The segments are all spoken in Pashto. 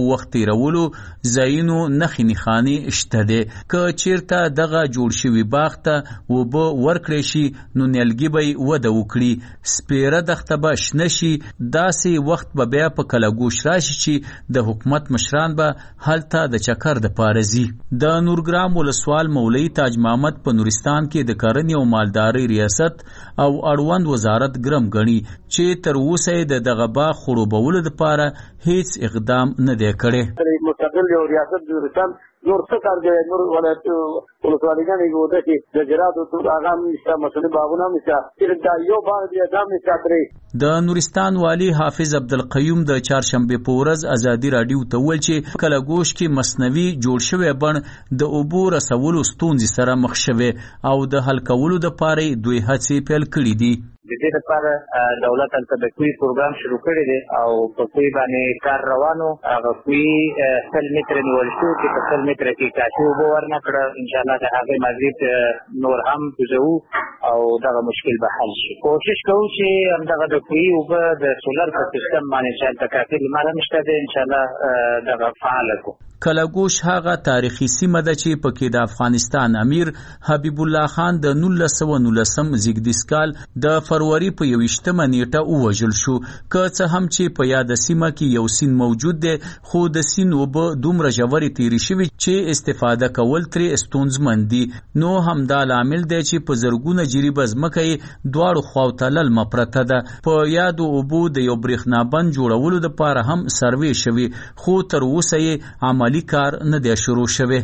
وخت تیرولو ځایونو نښې نښانې شته دی. که چیرته دغه جوړ شوي باغ ته اوبه ورکړی شي نو نیالګي به یې وده وکړي، سپیره دښته به شنه شي. داسې وخت به بیا په کلهګوش راشي چې د حکومت مشران به هلته د چکر د پاره ځي. د نورګرام ولسوال مولوي تاج محمد په نورستان کې د کرنې او مالدارۍ ریاست او اړوند وزارت ګرم ګڼي چې تر اوسه یې د دغه باغ خړوبولو دپاره هیڅ اقدام نه دی کړی. مستقل یو ریاست نورستان نور څه کار دی؟ نور ولایت ولسوالیګانې وده چې د جراتو ټول هغه هم نشته، مسلې باغونه هم نشته، صرف دا یو باغ دی دا هم نشته درې. د نورستان والی حافظ عبدالقیوم د چهارشنبې په ورځ ازادي راډیو ته وویل چې کلهګوش کې مصنوعي جوړ شوی بڼ د اوبو رسولو ستونزې سره مخ شوی او د حل کولو دپاره دوی هڅې پیل کړي دي. د دې لپاره دولت هلته د کوی پروګرام شروع کړی دی او په کوی باندې کار روانو. هغه کوی 100 متره نیول شو چې په 100 متره کې کافي اوبه ورنه کړه. انشاءالله د هغې مزید نور هم کوزوو او دغه مشکل به حل شي. کوشش کوو چې همدغه د کوی اوبه د سولر په سیستم باندې چې هلته کافي لمر هم شته دی انشاءالله دغه فعاله کړو. کلهګوش هغه تاریخي سیمه ده چې پکې د افغانستان امیر حبیب الله خان د 1919 زیږدیز کال د فروری په 21 نیټه ووژل شو. که څه هم چې په یاده سیمه کې یو سیند موجود دی خو د سیند اوبه دومره ژورې تیرې شوي چې استفاده کول ترې ستونزمن دي. نو همدا لامل دی چې په زرګونه جریبه ځمکه یې دواړو خواو ته للمه پرته ده. په یادو اوبو د یو برېښنابند جوړولو دپاره هم سروې شوي خو تر اوسه یې عملي کار نه دی شروع شوی.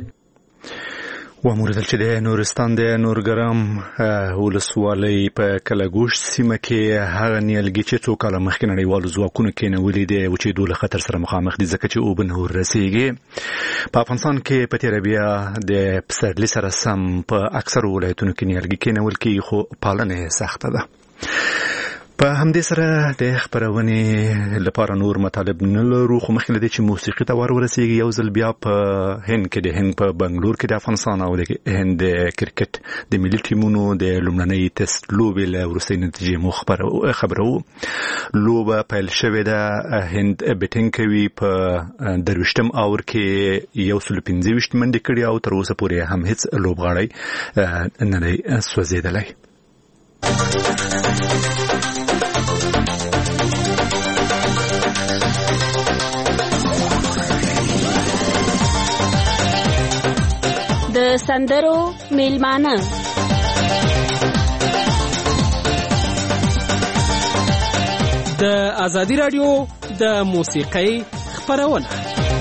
وموردل چې د نورستان د نورګرام ولسوالۍ په کلهګوش سیمه کې هغه نیالګي چې څو کاله مخکې نړیوالو ځواکونو کېنولي دي او چې دوی له خطر سره مخامخ دي ځکه چې اوبه نه ورسیږي. په افغانستان کې په تېره بیا د پسرلي سره سم په اکثرو ولایتونو کې نیالګي کېنول کېږي خو پالنه یې سخته ده. په همدې سره د خپرونې لپاره نور مطالب نه لرو خو مخکې له دې چې موسیقي ته ورسیږي یو ځل بیا په هند کې د هند په بنګلور کې د افغانستان او د هند د کرکټ د ملي ټیمونو د لومړنۍ ټیسټ لوبې له وروستۍ نتیجې مو خبرو. لوبه پیل شوې ده، هند بیټینګ کوي، په 23 اور کې 125 منډې کړي او تر اوسه پورې هم هیڅ لوبغاړی نه دی سوځېدلی. د سندرو میلمانه د ازادي راډیو د موسیقۍ خپرونه.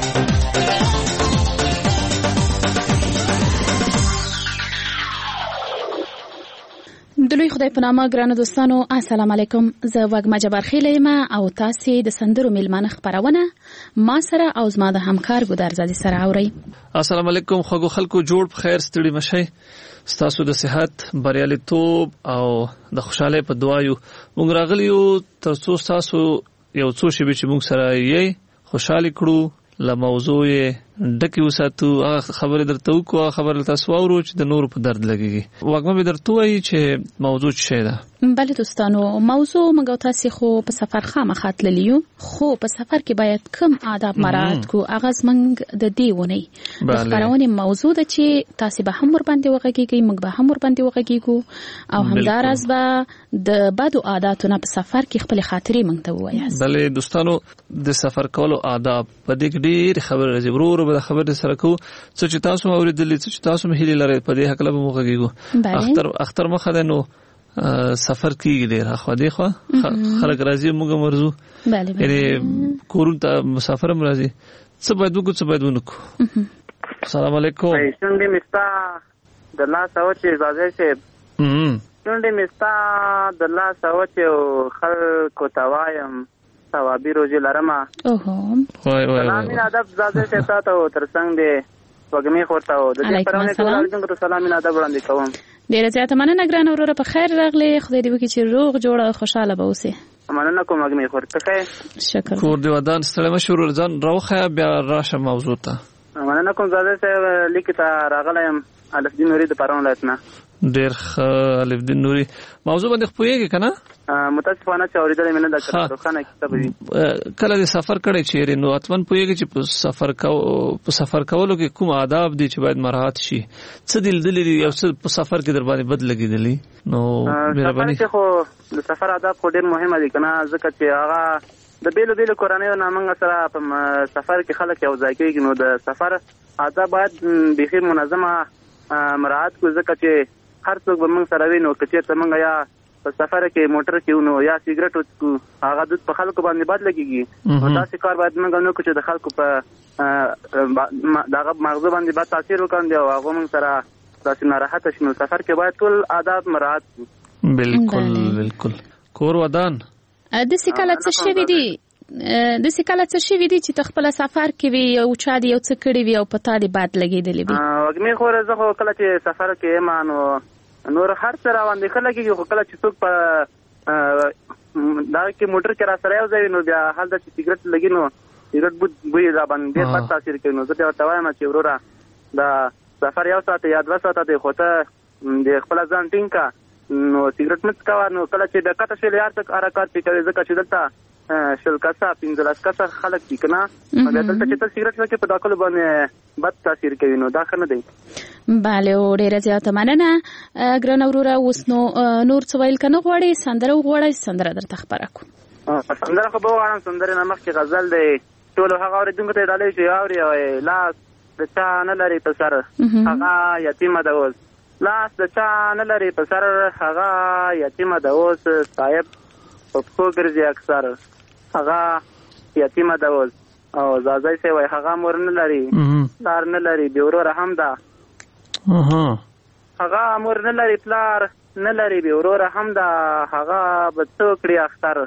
د لوی خدای په نامه ګرانو دوستانو السلام علیکم. زه وګما جبار خیل یم او تاسو د سندرو میلمانه خبرونه ما سره او زما د همکار ګودر زادي سره اوري. السلام علیکم خوږو خلکو، جوړ په خیر ستړي مشي، ستاسو د صحت بریالیتوب او د خوشاله په دعایو مونږ راغلیو ترڅو تاسو یو څو شی چې مونږ سره یې خوشاله کړو له موضوع ډکه وساتو. هغه خبره درته وکړو، خبره تاسو اورو چې د نور په درد لګيږي. وګم به درته وایي چې موضوع څه ده. بله دوستانو، موضوع موږ تاسو خو په سفر خامخا تللیو، خو په سفر کې باید کوم آداب مراعات کو. هغه زمنګ د دیونه د خبرونه موضوع ده چې تاسو به هم ور باندې وغږیږئ، موږ به هم ور باندې وغږیږو او همدارس به د بدو عادتونو په سفر کې خپل خاطرې موږ ته وایاست. بله دوستانو، د سفر کولو آداب په دې کې ډېر خبره راځي. ورور به خبره سره کو څه چې تاسو اوریدلې، څه چې تاسو مهلي لري په دې حق له موږ اختر مخه ده. نو سفر کیږي ډیر خو دی خو خلک راځي موږ مرزو یعنی کورون ته مسافر هم راځي. څه باید وکړو څه باید ونه کړو. السلام علیکم. څنګه مستا د لا سوچ اجازه شه څنګه مستا د لا سوچ خلکو توایم ثوابي روزي لرمه. وای سلام ادب زاده شه تاسو ترڅنګ دی وګمې خورته و د دې پرونه ټول سلام ادب وړاندې کوم. ډیره زیاته مننه ګران وروره، په خیر راغلی. خدای دې وکړي چې روغ جوړ او خوشاله به اوسې. مننه کوم وګمې خورته خیر. شکر. کور دی ودان ستړی مشور ځان راوخه بیا راشه موضوع ته. مننه کوم زاده شه لیکه تا راغلایم الف دین ورید پرونه لاتنه. ډېر ښه الف دین نوري موضوع باندې خپويږي کنه متاسفانه چې اوریدل مې نه د کارخانه کتاب وی کله د سفر کړی چیرې نو اتمن پويږي چې په سفر کولو کې کوم آداب دي چې باید مراعات شي څه دلدلې یو څه په سفر کې در باندې بد لګیدلی نو مهرباني خو د سفر آداب خو ډېر مهمه دي کنه ځکه چې هغه د بیلو بیلو کورنیو نامنګ سره په سفر کې خلک یو ځای کېږي نو د سفر آداب باید بخیر منظمه مراعات کو ځکه چې هر څوک به موږ سره وینو که چېرته موږ یا په سفر کې موټر کې ونو یا سیګریټ وڅکو هغه دود په خلکو باندې بد لګېږي نو داسې کار باید موږ نه کړو چې د خلکو په دغه مغزو باندې بد تاثیر وکړي او هغه موږ سره داسې ناراحته شي نو سفر کې باید ټول آداب مراعات کړو بالکل بالکل کور ودان داسې کله څه شوي دي چې ته خپل سفر کې وي یو چا دی یو څه کړي وي او په تا دې بد لګېدلی وي وږمې خو زه خو کله چې سفر کې یم نو نور هر څه راوندې ښه لګېږي خو کله چې څوک په دغه کې موټر کې را سره یو ځای وي نو بیا هلته چې سیګرټ لګي نو سیګرټ بوی را باندې ډېر بد تاثیر کوي نو زه بیا ورته وایم چې وروره د سفر 1 ساعت یا 2 ساعته دی خو ته د خپل ځان ټینګ کا نو سیګرټ مه څکوه نو کله چې د کته شوې هر څه حرکات پې کوي ځکه چې دلته 10 کسه 15 کسه خلک دي که نه بیا دلته چې ته سیګرټ وکړې په ټاکلو باندې بد تاثیر کوي نو دا ښه نه دی بله او ډیره زیاته مننه ګرانه وروره اوس نو نور څه ویل که نه غواړې سندره وغواړئ سندره درته خپره کړو سندره خو به وغواړم سندرې نه مخکې غزل دی ټولو هغه اورېدونکو ته یې ډالۍ چې اوري لاس د چا نه لري په سر هغه یتیمه ده اوس لاس د چا نه لري په سر هغه یتیمه ده اوس صاحب په پښو ګرځي اکثر هغه یتیمه ده اوس او زازی سی وای هغه مور نه لري پلار نه لري بې وروره هم ده هغه مور نه لري پلار نه لري بې وروره هم ده هغه به څه وکړي اختر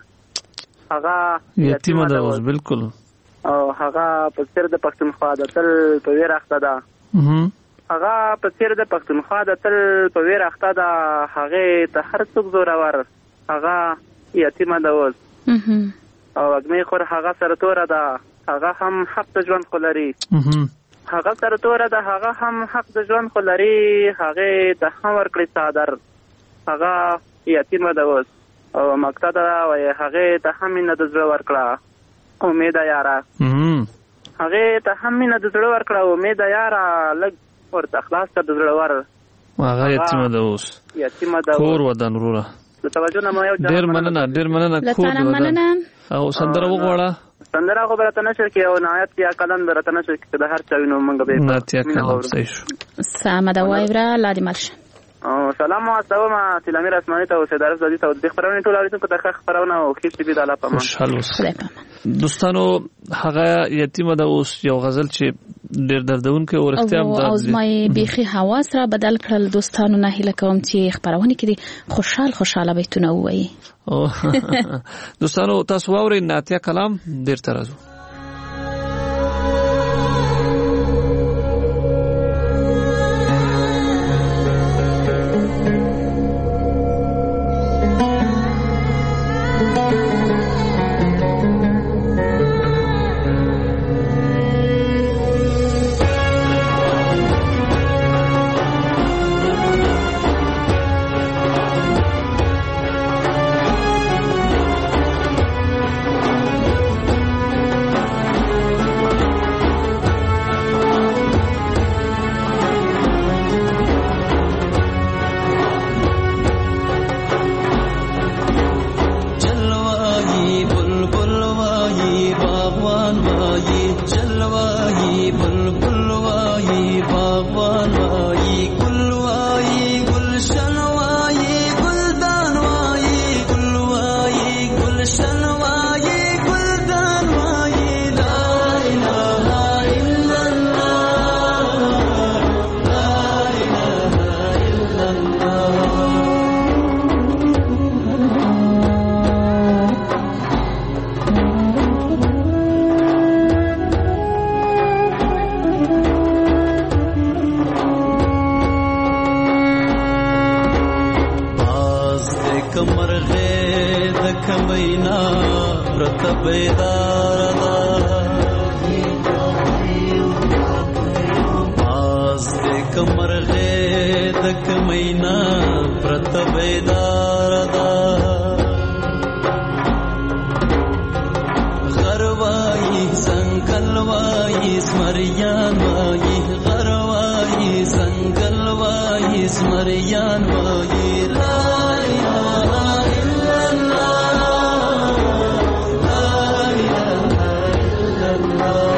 هغه یتیمه ده اوس بالکل او هغه په څېر د پښتونخوا د تل په ویر اخته ده هغه په څېر د پښتونخوا د تل په ویر اخته ده هغې ته هر څوک زورور هغه یتیمه ده اوس او وږمې خور هغه سره توره ده هغه هم حق د ژوند خو لري هغه سره توره ده هغه هم حق د ژوند خو لري هغې ته هم ورکړي څادر هغه یتیمه ده اوس او مکته ده وایي هغې ته هم مینه د زړه ورکړه امیده یاره هغې ته هم مینه د زړه ورکړه امیده یاره لږ ورته خلاص کړه د زړه ور هغه یتیمه ده اوس یتیمه ده کور ودان وروره د توجه نه مو یو ډېر مننه کور ودان او سندره وغواړه سندره خو به راته نشر کې او نهایت یا کلم به راته نشر کې د هر چا وینو موږ به نهایت یا کلم صحیح شو سمه ده وایي وره لا دې مل شه سلام واستوم تلامیر اسماني ته او سید عارف زادي ته د خبرونه ټول اړیدونکو ته ښه خبرونه او خېر دې د الله په امان خوشحال اوسئ دوستانو هغه یتیمه ده اوس یو غزل چې ډېر دردونکی او رښتیا او زما یې بیخي حواس را بدل کړل دوستانو نه هیله کوم چې خبرونه کې دې خوشحاله بیتونه ووایي دوستانو تاسو واورئ نعتیه کلام ډېر ته راځو کمرغه دک مینا پرت بیدار دا غروایی سنگلوائی سمریان وائی غروایی سنگلوائی سمریان وائی لا الہ الا اللہ لا الہ الا اللہ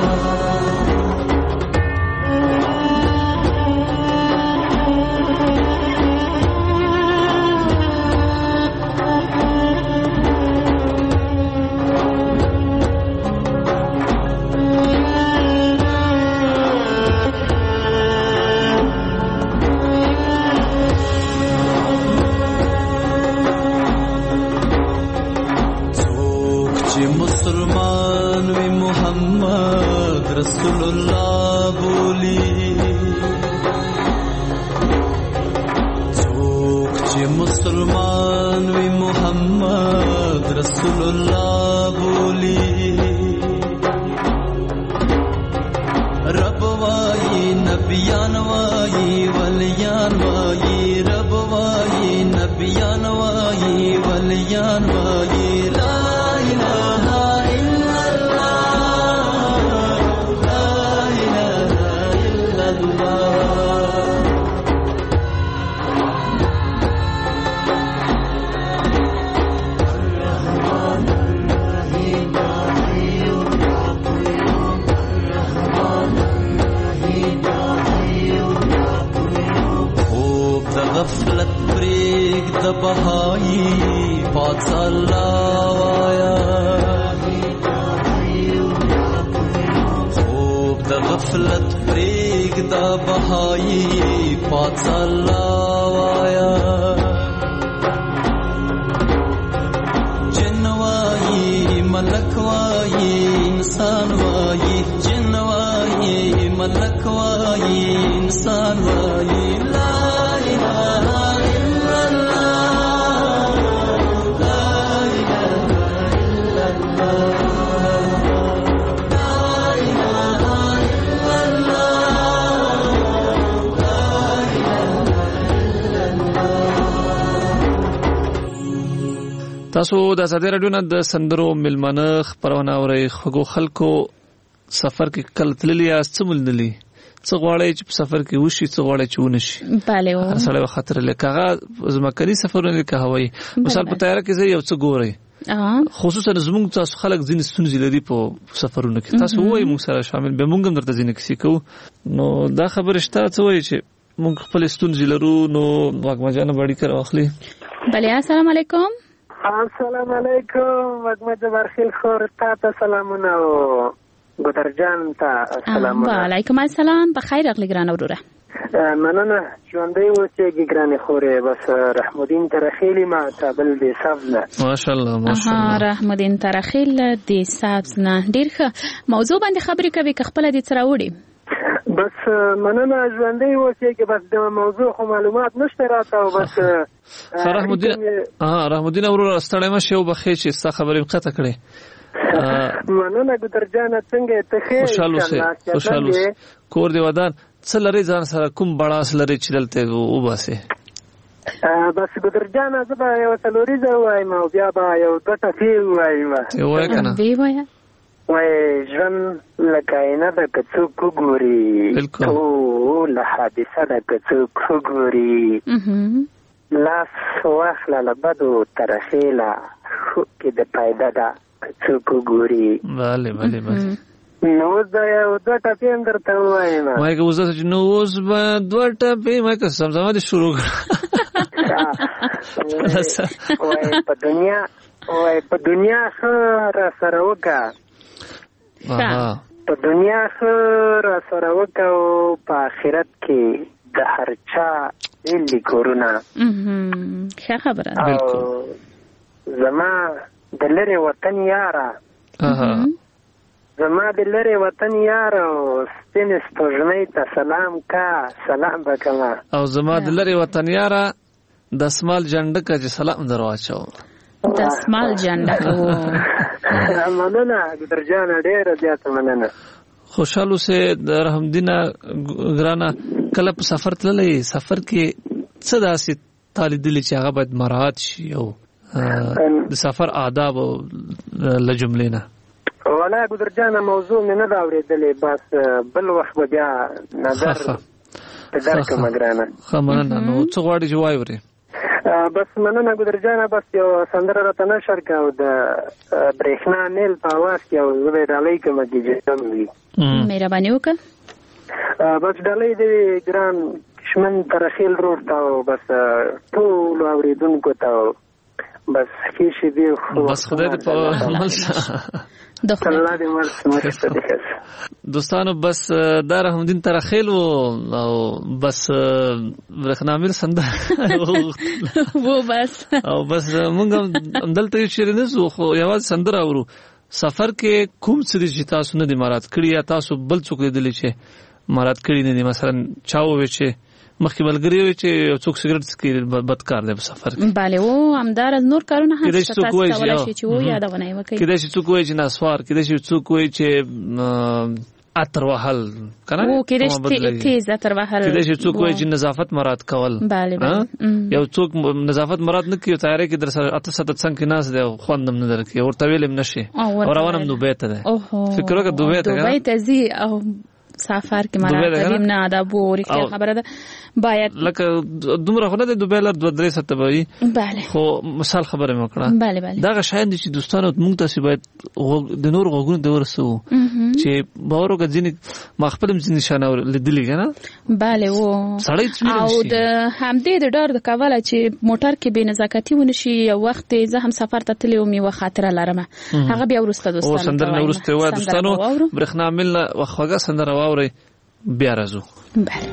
मुसलमान वी मोहम्मद रसूलुल्लाह बोली चोक चे मुसलमान वी मोहम्मद रसूलुल्लाह बोली रब वाई नबियान वाई वलियान वाई रब वाई नबियान वाई वलियान वाई ला इलाहा इल्लल्लाह ला इलाहा इल्लल्लाह الرحمن الرحيم يا حي يا قيوم الرحمن الرحيم يا حي يا قيوم خوب د غفلت پریک د بهایی پاک الله وایا خوب د غفلت پریک د بهایی پاک الله وایا جن وائی ملک وائی انسان وائی جن وائی ملک وائی انسان وائی لا الہ الا اللہ لا الہ الا اللہ لا الہ الا اللہ لا الہ الا اللہ تاسو د ازادي رادیو نه د سندرو ملمنه خبرونه اورئ خو خلکو سفر کې کله تللی است مولدلی څه غواړي چې په سفر کې وشي څه غواړي چې ونشي bale و هر سره خطر لکه زمکري سفرونه کې هوایي مثال په تیار کې زه یو څه ګوري خصوصا زموږ تاسو خلک ځین ستونزې لري په سفرونو کې تاسو وایي موږ سره شامل به موږ هم درته ځین کسی کو نو دا خبره شته څه وایي چې موږ خپل ستونزې لرو نو واګمجانه باندې کړو اخلي bale السلام علیکم السلام علیکم وګمه برخیل خور تا سلامونه او ګدر جان ته سلامونه وعلیکم السلام بخیر اغلی ګران وروره مننه ژوندۍ اوسې ګرانې خورې بس رحمدین ترخیلی ما تابل دې سبزنه ماشاءالله ماشاءالله رحمدین ترخیل دې سبزنه ډیر ښه موضوع باندې خبرې کوي که خپل دې سره وړي بس مننه ژوندۍ اوسې کې بس د موضوع خو معلومات نشته راته او بس رحمدین ورور ستړی مشه او بخې چې ستا خبرې قطع کړې مننه ګدر جان څنګه ته خیر خوشاله کور دی ودان څه لري ځان سره کوم بڑاس لري چې دلته و باسه بس ګدر جان زه به یو څلوري زه وایم او بیا به یو دوه ټکی وایم یو وای کنه وای ژوند لکه نه د کڅوک ګوري ټول حادثه د کڅوک ګوري لاس واخله لبدو ترخیله کې د پیدا ده کڅوک ګوري bale bale bale نو زه یو دوه ټکی هم درته وایم وای که اوس نو اوس به دوه ټکی ما که سمزمه دې شروع کړه وای په دنیا ښه را سره وکړه په دنیا ښه را سره وکړه او په آخرت کې د هر چا ایلي کورونه ښه خبره او زما د لرې وطن یاره زما د لرې وطن یاره او سپینې سپوږمۍ ته سلام کا سلام به کومه او زما د لرې وطن یاره دسمال جنډکه چې سلام در واچو دسمال جنډکه مننه ګدر جان ډېره زیاته مننه خوشحالو سے رحمدینه ګرانه کله په سفر تللی سفر کې څه داسې طالب چې هغه باید مراعات شي او د سفر آداب له جملې نه ولا ګدر جان موضوع مې نه دا اورېدلې بس بل وخت بیا نظر درک مګرانه خمنه نو څه غواړي چې وایوري بس مننه ګدر جان بس یو سندره راته نشر کا او د برېښنا نیل په आवाज کې او زه به ډالۍ کوم چې جسم وي مهرباني وکړه بس ډالۍ دې ګران شمن ترخیل روډ تا بس ټول اوریدونکو ته بس هیڅ دی بس خدای دې په ملشه الله دې مرسته وکړي دوستانو بس دا رحمدین ترخیل او بس برخنامیر سندر وو بس او بس موږ دلته شیرینه زو خو یواز سندر اورو سفر کې کوم څه دي چې تاسو نه دي مراد کړی یا تاسو بل څوک لیدلی چې مراد کړی نه دي مثلا چاو وی چې مخکې بلګری وي چې څوک سیګریټ څکي بدکار دی په سفر کې bale و همدار نور کارونه هم تاسو کولای شئ چې و یادونه وکړئ کله چې څوک وایي چې نسوار کله چې څوک وایي چې اتر وهل کنه و کله چې تیز اتر وهل کله چې څوک وایي چې نظافت مراد کول bale یو څوک نظافت مراد نه کوي تیارې کې در سره اته ست څنګه کې ناس دی خوندم نه درکې ورته ویلم نشي او روانم دوبه ته ده فکر وکړه دوبه ته زی او سفر کې مراد قدیم نه آداب و ریښه خبره ده باید لکه دومره خو نه د دوبه لر 2-3 ساعت به bale خو مثال خبره مې وکړه bale دا شاید چې دوستانو موږ تاسو باید د نور غوګونو د ورسو چې باور وکړي مخبلم ځین نشانه لیدلې کنه bale و او د همدې د ډار د کوله چې موټر کې بې نزاکتی ونشي یو وخت زه هم سفر ته تللی و می خاطر لرم هغه بیا ورسته دوستانو او سندر نه ورسته و دوستانو برخنا مل وخوګه سندر واوري بیا راځو bale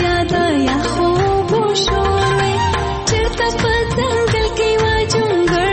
چرتا په ځنګل کې واجونګړ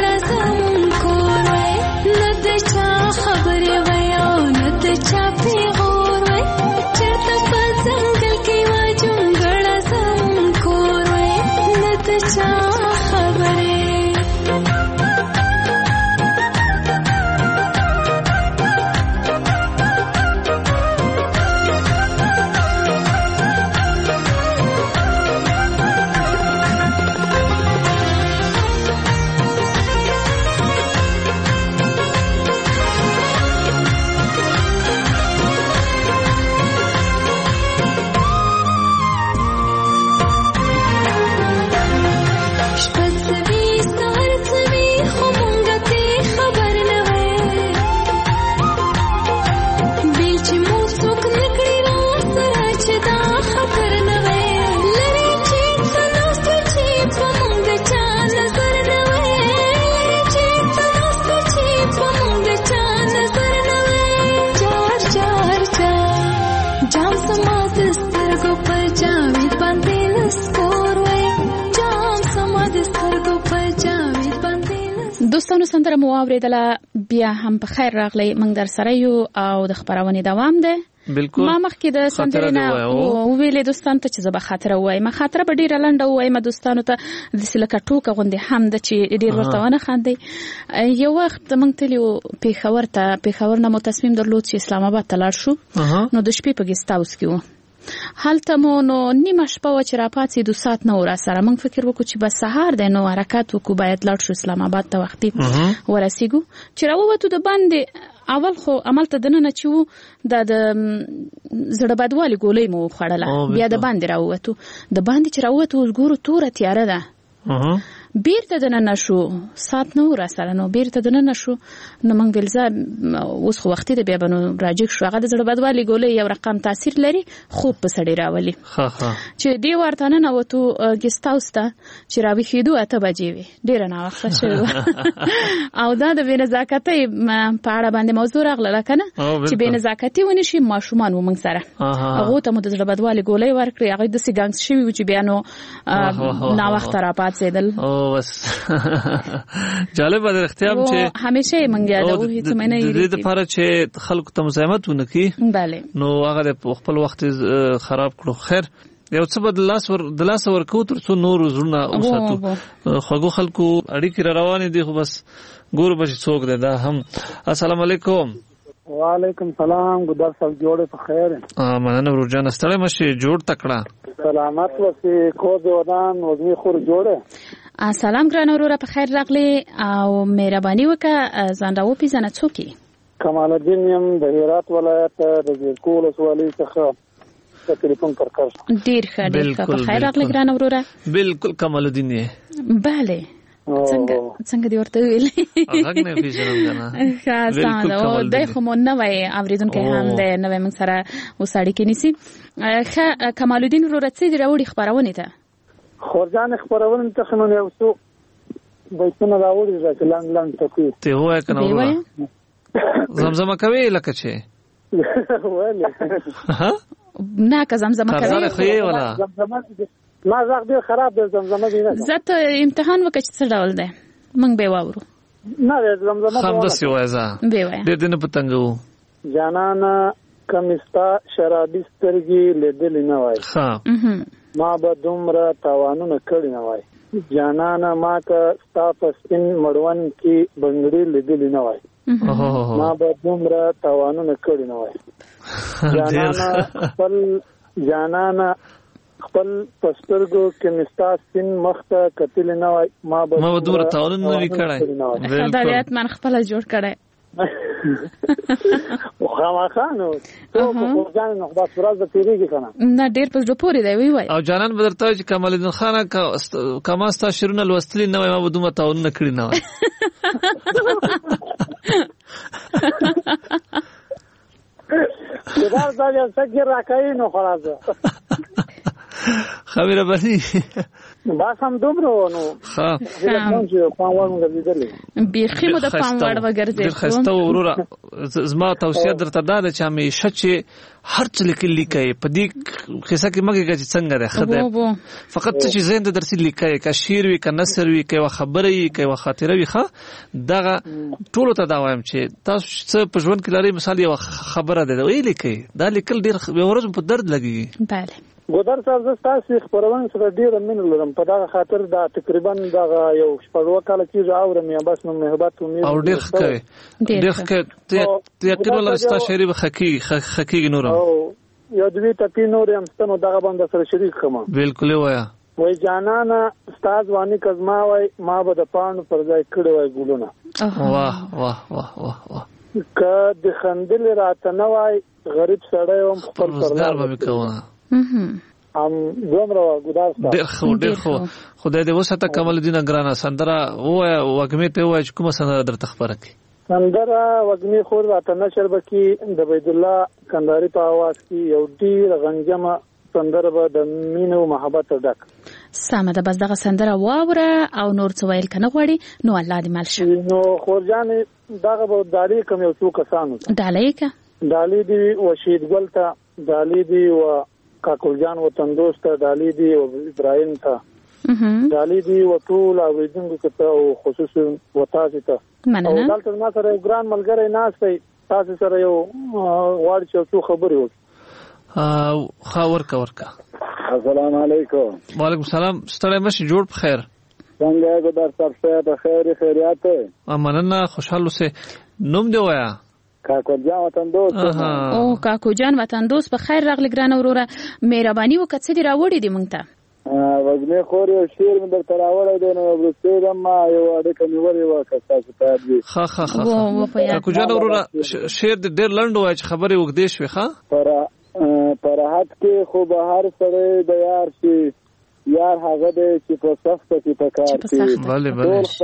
دوستانو سندره مو اوریدله بیا هم په خیر راغلی موږ در سره یو او د خبرونه دوام ده بالکل ما مخکې د سندره نه ویلې دوستانو ته چې زه به خاطره وایم خاطره به ډیره لنډه وایم دوستانو ته د سلکه ټوکه غوندې هم د چې ډیر ورته ونه خاندي یو وخت موږ تلو پیښور نه مو تصمیم درلود چې اسلام آباد ته لاړ شو نو د شپې په ګیسټ هاوس کې وو هلته مو نو نیمه شپه و چې راپاڅېدو ساعت نه و راسره موږ فکر وکړو چې بس سهار دی نو حرکت وکړو باید لاړ شو اسلام آباد ته وختي ورسېږو چې راووتو د باندې اول خو عملته دننه چې وو د زړه بدوالي ګولۍ مو وخوړله بیا د باندې راووتو د باندې چې راووتو اوس ګورو توره تیاره ده بیرته دننه شو ساعت نه و راسره نو بیرته دننه شو نو موږ ویل اوس خو وختي دی بیا به نو راجګ شو هغه د زړه بدوالي ګولۍ یو رقم تاثیر لري خوب په سړی راولي چې دې ورته ننوتو ګیسټ هاوس ته چې راویښېدو 8 بجې وې ډېره ناوخته شوې وه او دا د بې نزاکتۍ په اړه باندې موضوع راغله که نه چې بې نزاکتي ونې شي ماشومان و موږ سره هغو ته مو د زړه بدوالي ګولۍ ورکړې هغوی داسې ګنګس شوي وو چې بیا نو ناوخته راپاڅېدل بس جالب ده اختیام چې همیشه مونږ یادو هیڅ مې نه یې د لپاره چې خلکو ته مزاحمت ونه کړي bale نو هغه په خپل وخت خراب کړو خیر یو څه بد لاس ورکو تر څو نور زړونه وساتو خو خلکو اړیکې روانې دي خو بس ګورو به څوک دی دا هم السلام علیکم وعلیکم سلام ګدار صاحب جوړه په خیر مننه ورجان ستړی مشي جوړ تکړه سلامت وسی کو ودان وزنی خور جوړه سلام ګران وروره په خیر راغلی او مهرباني وکړه ځان راوپېژنه څوک یې کمال الدین یم د هرات ولایت د زیرکو ولسوالۍ څخه په ټلیفون پر کار ډېر ښه په خیر راغلی ګران وروره بالکل کمال الدین یې bale څنګه دی ورته ویلې هغه نه پیژنم کنه خاصه او دای خو مون نه وای اوریدونکو هم د نوې من سره وساړي کې نسی کمال الدین وروره څه دی راوړي خبرونه ته خورجان خبرونه ته خمن یو څو بیتونه راوړي چې لاند ته ته وای کنه وروره زمزمه کوي لکه چې وله نه که زمزمه کوي خو یې ولا ما زغ دی خراب د زمزمه دی نه زت امتحان وکړ چې څه ډول دی موږ به واورو نه د زمزمه هم د سی وایزا به وای د دې نه پتنګو جانانا کمستا شرابي سترګي لیدل نه وای ها ما به دومره تاوانونه کړی نه وای جانانا ما که ستا په سپین مړوند کې بنګړي لیدل نه وای ما به دومره تاوانونه کړی نه وای جانانا خپل پسترګو کې مستا سپین مخته کتل نه وای ما به دومره تاوانونه نه وکړای خدایت من خپل جوړ کړای خامخانو ته په ځان نو بس ورځ د پیریږي کنه نه ډېر په ډو پوری دی وای او جانان بدرته چې کمال الدین خان کماستا شیرونه لوستلی نه وای ما به دومره تاوانونه کړی نه وای دا ځای څنګه راکای نو خلاص خبره بني با سم دومره نو ها چې پاوړ غوډېدلې بیخي مو د پاوړ وګرځي خسته وروره زما توصیه درته ده چې همیشه چې هر څه لیکي په دې قصه کې مګه چې څنګه ده خدای فقط چې زین د درسي لیکي کا شعر وی کا نثر وی کا خبره وی کا خاطره وی ښه دغه ټولو ته دا وایم چې تاسو څه په ژوند کې لري مثال یو خبره ده وی لیکي دا لیکل ډیر ورځ په درد لګي bale ګودر صاحب زه ستاسو خبرونه سره ډېره مینه لرم په دغه خاطر دا تقریبا دغه یو شپږ کاله کېږي اورم یا بس نو محبت امید او ډېر ښه ته یقین ولر ستا شعري به خکېږي نور او یو دوی ټپي نور هم ستنو دغه باندې سره شریک کما بالکل وایا وای جانانا استاد وانی کزما وای ما به د پاڼو پر ځای کړی وای ګلونه واه واه واه واه واه که د خندل راته نه وای غریب سړی هم خپل روزګار به کوه دومره ګدار ډېر خو خدای دې وساته کمال الدین ګرانا سندره وایا وګمې ته وای کومه سندره درته خبره کی سندره وګمې خور راته نشر بکی د بيد الله کندهاري په आवाज کې یو ډیر غنجمه سندره به د مینه او محبت ډک سمه ده بس دغه سندره واوره او نور څه ویل کنه غواړي نو الله دې مال شه نو خورجان دغه به دالي کوم یو څو کسانو دالي دی وشید ګل ته دالي دی و کاکل جان وطن دوست دالي دی او ابراهيم ته دالي دی و ټول اوریدونکو ته او خصوصا وتاسو ته او دلته ما سره ګران ملګری ناشته تاسو سره یو غواړم چې څو خبرې وکړم خاور کا السلام علیکم وعلیکم السلام ستړی مشه جوړ په خیر څنګه یې در سب څه په خیر خیریت مننه خوشاله سه نوم دی وایا کاکو جان وطن دوست او کاکو جان وطن دوست په خیر راغلی ګران وروره مهرباني وکړه چې دی راوړې دی مونږ ته وګمې خور یو شیر مې درته راوړی دی نو ورسته ما یو اړیکه نیولې وه که تاسو ته دی ښه کاکو جان وروره شیر د ډېر لنډ وای چې خبرې وګدې شوې ښه پر حد کې خو به هر سره د یار شي یار هغه دی چې په سخته کې پکار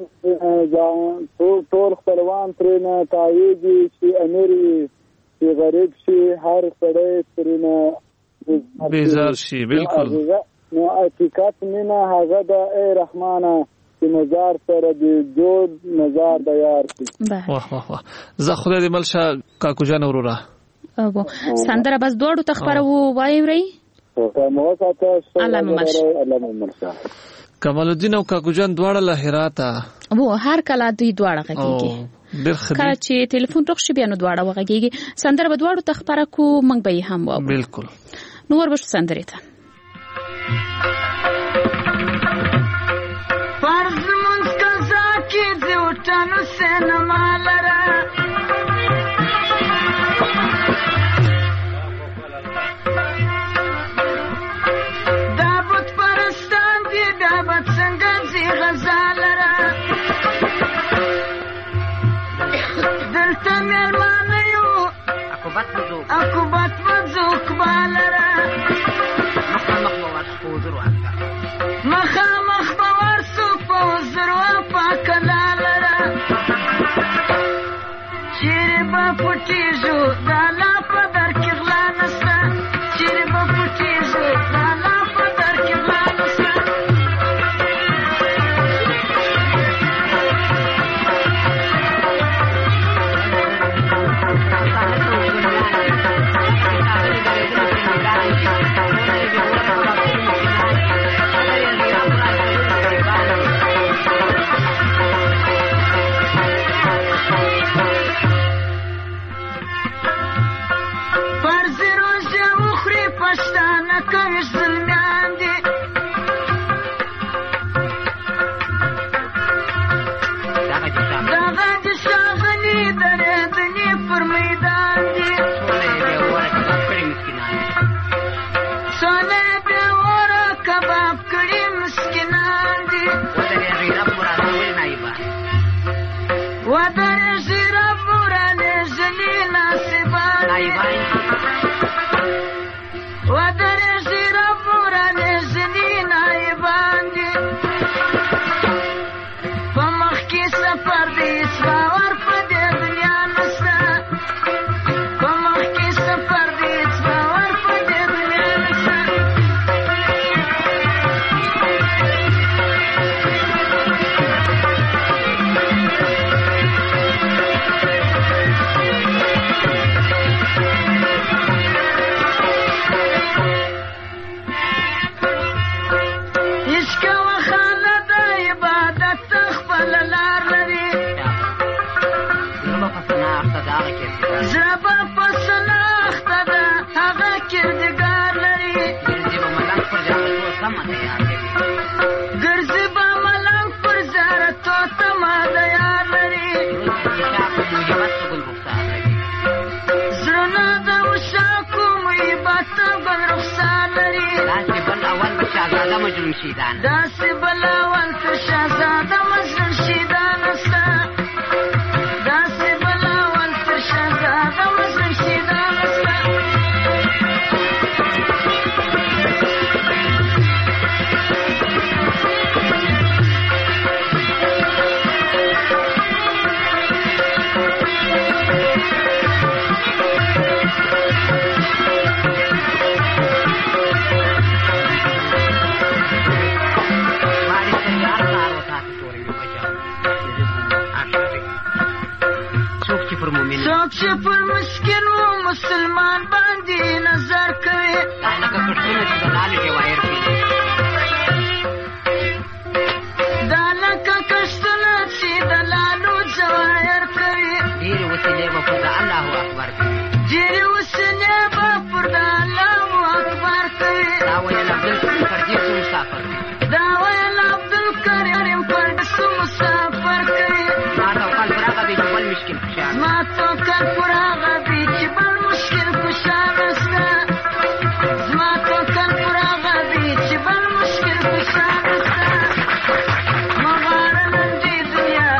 شي ټول خپلوان ترېنه تاویږي چې امیر چې غریب شي هر سړی ترېنه بیزار شي بالکل نو حقیقت مینه هغه د ای رحمانه چې مزار سره د جوړ مزار د یار شي واه واه واه زه خدای دې ملشه کاکو جان وروره سندره بس دوړو تخبره وایوري کمال الدین او کاکو جان دواړه له هراته وو هر کله دوی دواړه غږیږي کله چې ټلیفون ټوک شي بیا نو دواړه وغږیږي سندره به دواړو تخبره کو منګ به هم وو بالکل نو وربش سندره ته فرض مونږ قضا کې دی وټانو سینما لره عقوبت مزوک بالره مخامخ بورسو پوزر و پاکلالره چیری با پوٹیجو دالا پدر کی غلا نستا چیری با پوٹیجو دالا پدر کی غلا نستا تما د یار لري زړونه د وشاکو محبت بل رخسار لري داسې بل اول تر شهزاده مجنون شیدان نسته داسې بل اول تر شهزاده مجنون شیدان نسته څوک چې پر مسکین و مسلمان باندې نظر کوي لکه کټونه چې د لالو جواهر کوي دا لکه کټونه چې د لالو جواهر کوي ډېرې وسیلې به پر د الله اکبر کوي ډېرې وسیلې به پر د الله اکبر کوي دا ویل عبدالکریم پردیس مسافر دا ویل عبدالکریم پردیس مسافر کوي ما ته وکال براغه دی چې بل مشکل خوشحال ما ته وکال براغه دی چې بل مشکل خوشحال نسته زما ته وکال براغه دی چې بل مشکل خوشحال نسته مغاره نن دې دنیا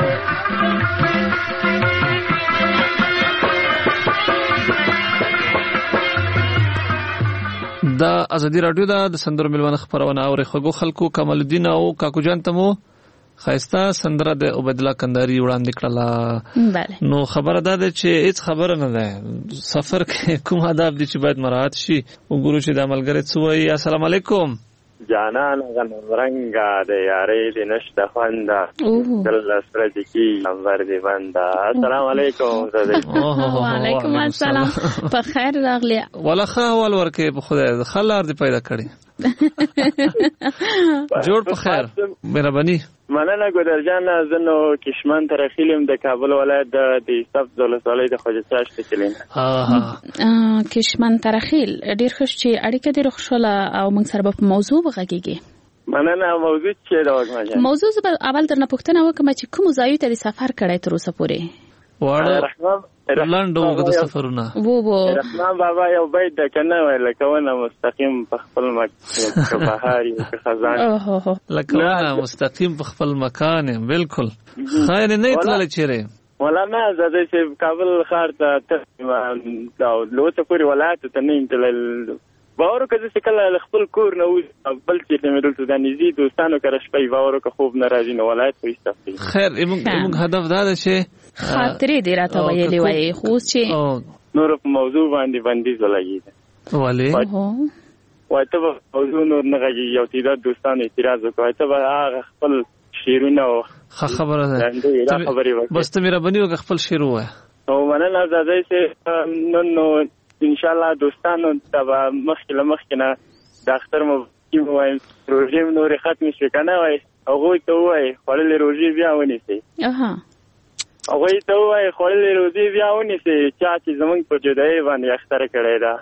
دا ازادي رادیو د سندرو ملوانه خبرونه اوري خو خلکو کمال الدین او کاکو جان تمو خایسته سندره د عبید الله کندهاری وړاندې کړله نو خبره ده چې هیڅ خبره نه ده سفر کې کوم آداب دي چې باید مراعات شي وګورو چې د عملګری څه وایي السلام علیکم جانان غنورنګا د یارې د نشته خواندا دل سره دي کی نمبر دی بندا السلام علیکم وعلیکم السلام په خیر راغلی ولا خاول ورکه په خدای خلار دی پیدا کړی جوړ په خیر مهرباني مننه ګودر جان زنو کشمن ترخیلم د کابل ولایت د صف ولسوالۍ د خوجساش تکلین کشمن ترخیل ډیر خوش چې اړیکه دې رخصله او موږ سره په موضوع وغږیږي مننه موضوع چې دا وګمه موضوع اول درنه پوښتنه وکم چې کوم ځای ته سفر کړی تر اوسه پورې واړه لاندو د سفرونه رحمان بابا یو بیت د کنه ویل کوونه مستقیم په خپل مکان بهاري خزان لکونه مستقیم په خپل مکان بالکل خیر نه اطلاع چیرې مولانا زده چې کابل ښار ته دا لوته پوری ولایت ته نه انتلل باور کړه چې کله خپل کور نه وځ بل چې مې دلته د نږدې دوستانو کړه شپې باور کړه خوب نه راځي نو ولایت خو ایستفي خیر موږ هدف دا ده چې خاطرې دې راته ویلې وای خو چې نور په موضوع باندې بندیز ولګي ولی وایته موضوع نور نه غږی یو تعداد دوستانو اعتراض وکړ ته هغه خپل شیرونه خبره ده بس ته مهرباني وکړه خپل شیر وای او مننه زده چې نو ان شاء الله دوستانو تبا مخکې نه د اختر مو وایم روزي نور ختم شي کنه وای هغه ته وای خپل روزي بیا ونیسي هغه ته وای خپل روزي بیا ونیسي چې زمونږ په جدای باندې اختر کړی دا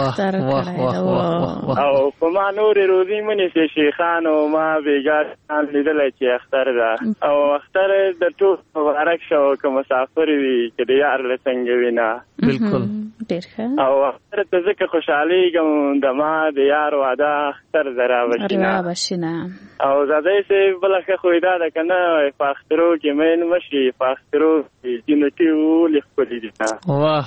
او په ما نور روزي منیسي شیخان او ما بیګار لیدل چې اختر دا او اختر د ټول مبارک شو کوم مسافر وي چې د یار له څنګه وینا بالکل او اختر ته ځکه خوشحالي کوم د ما د یار واده اختر درا بشینه او زده سي بلکه خو دا د کنه فاخترو کې مين مشي فاخترو جنتی ولې خپل دي واه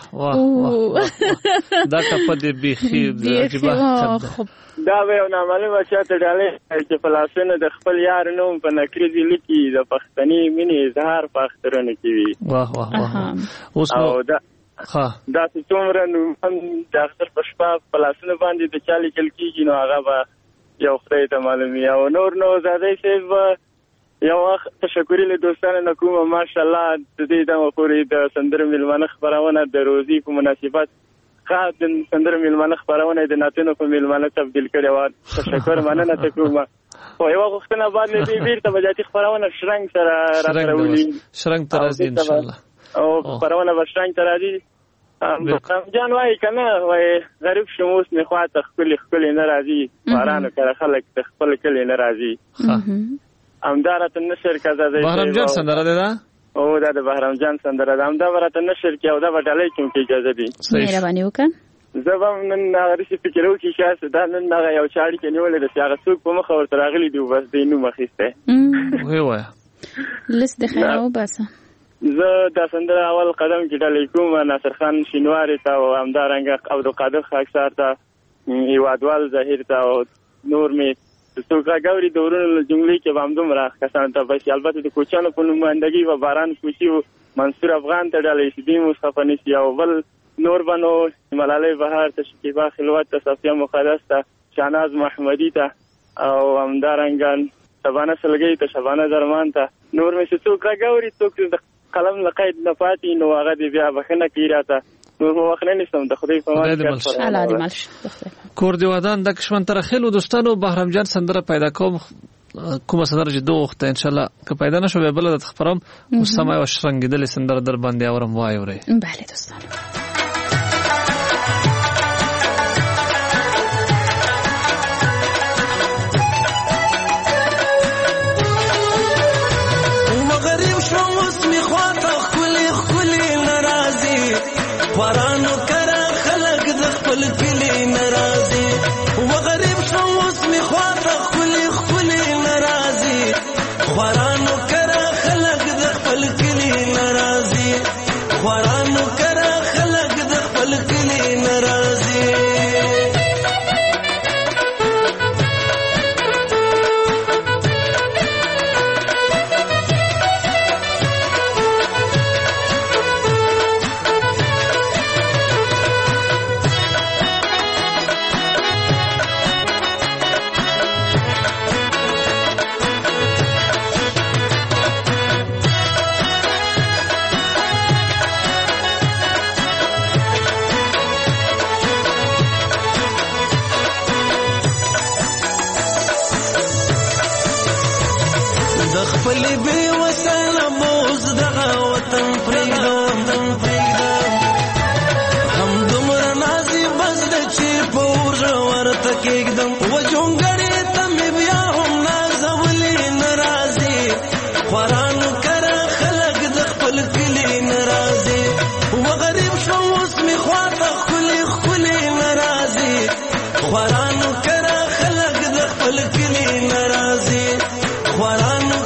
دا کپه دې بيخي عجيبه دا به نو معلومه چې ډالې چې فلسفه د خپل یار نوم په نکریزي لیکي د پښتني مینې اظهار فاخترونه کوي واه اوس دا څومره نو هم د اختر په شپه فلسفه باندې د چالي کل کیږي نو هغه به یو خدای ته معلومي او نور نو زده سي یو وخت تشکرې له دوستانو نه کوم ماشاءالله د دې دمو پورې د سندرو ملمنه خبرونه د روزي په مناسبت خاص د سندرو ملمنه خبرونه د ناتینو په ملمنه تبدیل کړي و تشکر مننه ته کوم او یو وختونه بعد دې بیرته بجاتي خبرونه شرنګ سره راټولولي شرنګ ترازی ان شاء الله او خبرونه بشرنګ ترازی جان وای کنه وای غریب شموس نه خواته خپل ناراضي بارانو کړه خلک خپل کلی ناراضي همدارته نشر کزه بهرام جان سندره ده او دا د بهرام جان سندره ده همدا ورته نشر کې او دا وډالۍ کوم کې اجازه دي مهرباني وکړه زه به نن هغه څه فکر وکړم چې دا نن هغه یو چاړي کې نیولې د هغه څوک په مخ ورته راغلي دی بس دې نو مخېسته وای لس د خیر او بس زه دا سندره اول قدم کې ډالۍ کوم ناصر خان شینواری ته او همدارنګ عبدالقادر خاکسار ته هیوادوال ظاهر ته او نور می څوکاګوري دورونو جملې کې باندې راخ کسان ته بس البته د کوچانو په نمائندګي و باران کوشي منصور افغان ته ډالۍ شدي مصطفی نسی او بل نور بنو ملاله بهار ته شکیبا خلوت ته صفیه مقدس ته شاناز محمدی ته او همدارنګ شبانه سلګي ته شبانه درمان ته نور می څوکاګوري څوک د قلم لقید نه پاتې نو هغه دی بیا بخنه کیراته نور وخت نه نشم د خدای په امان الله دې مالش کور دی ودان د کشمن تر خلو دوستانو بهرام جان سندره پیدا کوم کومه سندره چې دوه وخت ان شاء الله که پیدا نشو به بل د خبرم مستمع او شرنګیدل سندره در باندې اورم وای اوري بله دوستانو خوارانو کرا خلق د خپل کلی ناراضي و غریب شو اوس می خواته خپل ناراضي خوارانو کرا خلق د خپل کلی ناراضي خوارانو کرا خلق د خپل کلی ناراضي خپل به وسله موز دغه وطن پرېږدم هم دومره نازي بس د چې پور ورته کېږدم و جونګړې ته مې بیا هم نازولې ناراضي خوارانو کره خلق د خپل کلي ناراضي و غریب شو اوس مې خواته ښکلې ناراضي خوارانو کره خلق د خپل کلي ناراضي خوارانو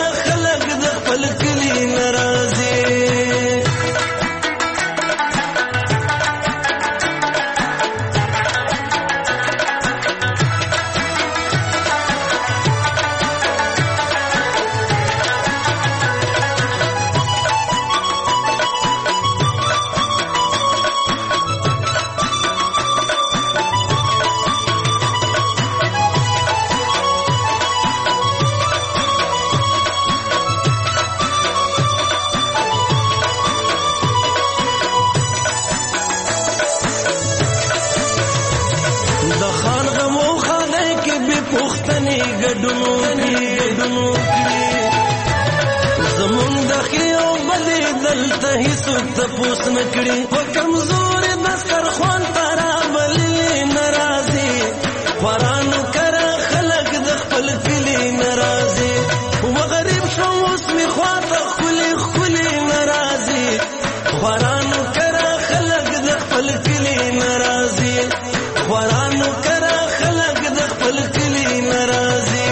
زمون د خيو بلې دلته هیڅ تپوس نکړي په کمزور دستر خوان ترا بلې ناراضي خوارانو کرا خلق د خپل کلی ناراضي و غریب شو اوس می خواته خولي ناراضي خوارانو کرا خلق د خپل کلی ناراضي خوارانو کرا خلق د خپل کلی ناراضي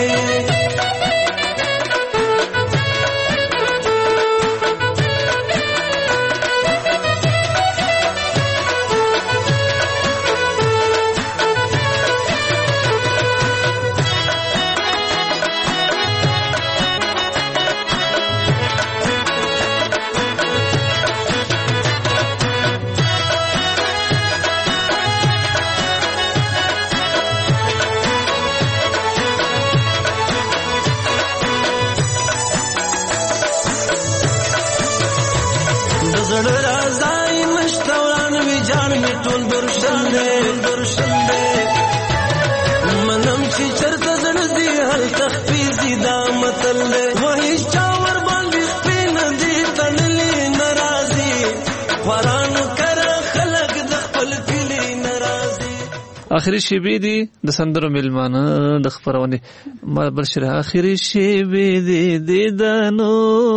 منم چې چرته زړه دی هل تخفیزي دا متل وهي چاور باندې سپین دي تړلې ناراضي خوارانو کرا خلق د خپل کلی ناراضي اخري شیبې دي د سندرو میلمانه د خبرونه ما بلشر اخري شیبې دي د دانو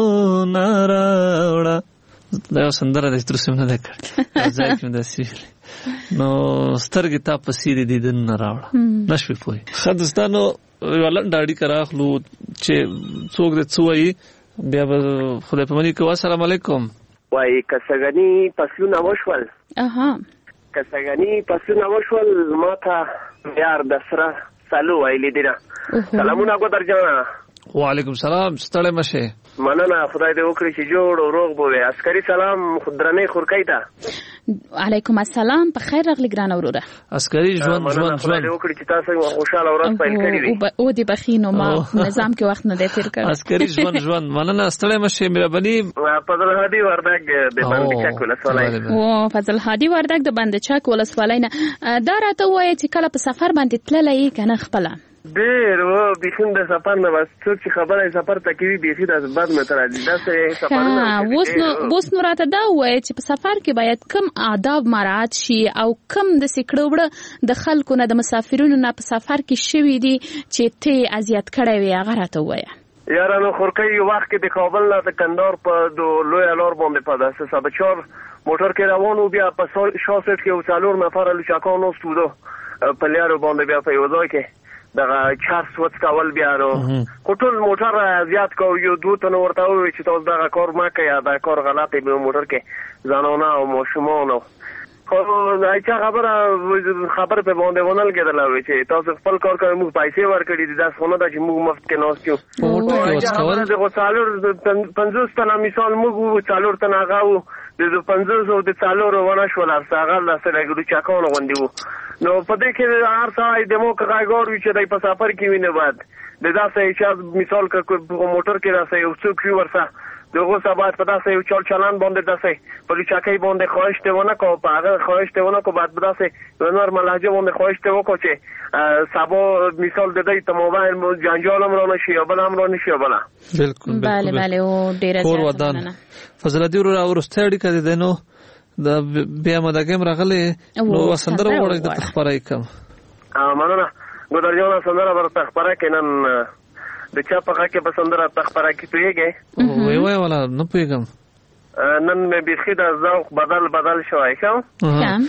ناراوړه دا سندره د ترسم نه کړ ځای کې د سیل نو سترګې تا پسې دي د ناراوړه نشوي پوي خدستانو ولن داړي کراخلو چې څوک د څوي بیا خدای په منی کو السلام علیکم وای کسګنی پسونه وشول کسګنی پسونه وشول ماته یار د سره سالو ویلې دي سلامونه کو درجانا وعلیکم سلام ستړی مشه مننه خدای دې وکړي چې جوړ او روغ بوې عسکري سلام خدرنې خورکای ته علیکم السلام په خیر راغلی ګران اوروره عسکري ژوند خدای دې وکړي چې تاسو خوشاله ورځ پیل کړی وي او دې بخینو ما نظام کې وخت نه دی تیر کړ عسکري ژوند مننه ستړی مشه مهرباني فضل هادي وردګ د باندې چک ولسوالۍ او فضل هادي وردګ د باندې چک ولسوالۍ نه دا راته وایي چې کله په سفر باندې تللی کنه خپل ډېر و بيخون د سفر نه بس څوک چې خبره سفر تکوي بيخي د بعد متر دي دا څه سفرونه وس نو راته دا وایي چې په سفر کې باید کم آداب مراعات شي او کم د سکړوړه د خلکو نه د مسافرونو نه په سفر کې شوي دي چې ته اذیت کړی وي هغه راته وایي یارانو خورکۍ یو وخت کې د کابل نه د کندهار په د لوی لار باندې په داسې سبچور موټر کې روانو بیا په شاسټ کې وڅالور نفر لچاکانو ستودو په لارو باندې بیا په یو ځای کې دغه چارس وڅ کول بیا نو کوټل موټر زیات کو یو دوه تن ورته وي چې تاسو دغه کار ما کوي دا کار غلطي به موټر کې ځانونه او ماشومان خو دا خبره په باندې ونل کېدل وي چې تاسو خپل کار کوي موږ پیسې ورکړي دي دا څونه د چې موږ مفت کې نوستیو دغه څالور 50 تنه مثال موږ څالور تنه غاو د 500 د څالور ونه شول هغه لاسه لګړو چاکونه غوندي وو نو په دې کې هر ځای د مو کاګور وی چې د په سفر کې ویني بعد د داسې چې مثال په موټر کې راځي او څوک یو ورسره دغه سبات په داسې یو چل چلان باندې داسې په چاکۍ باندې خواهش ته ونه کو په هغه خواهش ته ونه کو بعد داسې نورمال لهجه باندې خواهش ته وکړو چې سبا مثال د دې ته موبایل جنجال هم رانه شي بل هم رانه شي بل بالکل بله او ډیره زیاته فضل دی ورسته اړیکه ده نو د بیا مدګم راغله نو سندره وړي د خبرای کوم مننه ګودرجانا سندره ورته خبره کینن د چا په کې په سندره خبره کې پیږي وای ولا نه پیګم نن مې بيخي د ذوق بدل شوی کم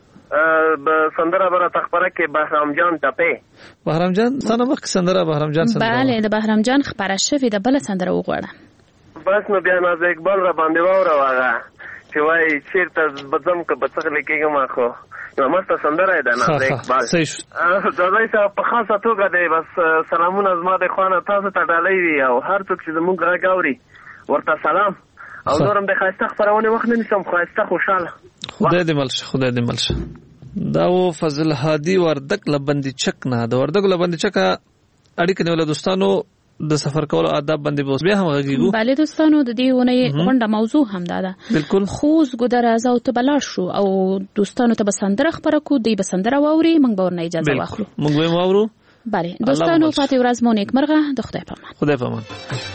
به سندره ورته خبره کې بهرام جان ټپه بهرام جان څنګه مخ سندره بهرام جان سندره bale د بهرام جان خبره شوی د بل سندره وغوړه بس نو بیا ناز اقبال را باندې وره واغه چې وای چیرته بدم که بڅغل کېږم خو نو ماسته سندره ده ناز اقبال دا دای په خاصه توګه دی بس سلامونه زما د خوانه تاسو ته ډالۍ وي او هر څوک چې زموږ غږ اوري ورته سلام او نورم د خاصه خبرونه وخت نه نشم خاصه خوشاله خدای دې ملشه دا و فضل هادي وردک لبندي چک نه دا وردک لبندي چک اړیکه نیول دوستانو د سفر کولو آداب باندې بوس بیا هم غږیږو bale دوستانو د دې ونې غونډه موضوع هم ده بالکل خوز ګدرازه او تبلار شو او دوستانو ته بسندره خبره کو دی بسندره واوري موږ به ورنه اجازه واخلو موږ به واورو bale دوستانو فاتح ورځ مو نیک مرغه د خدای پامان